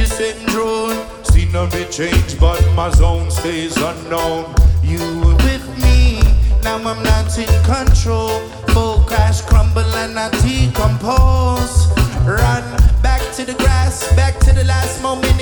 descend drone. See no big change, but my zone stays unknown. You were with me, now I'm not in control. Full crash, crumble and I decompose. Run back to the grass, back to the last moment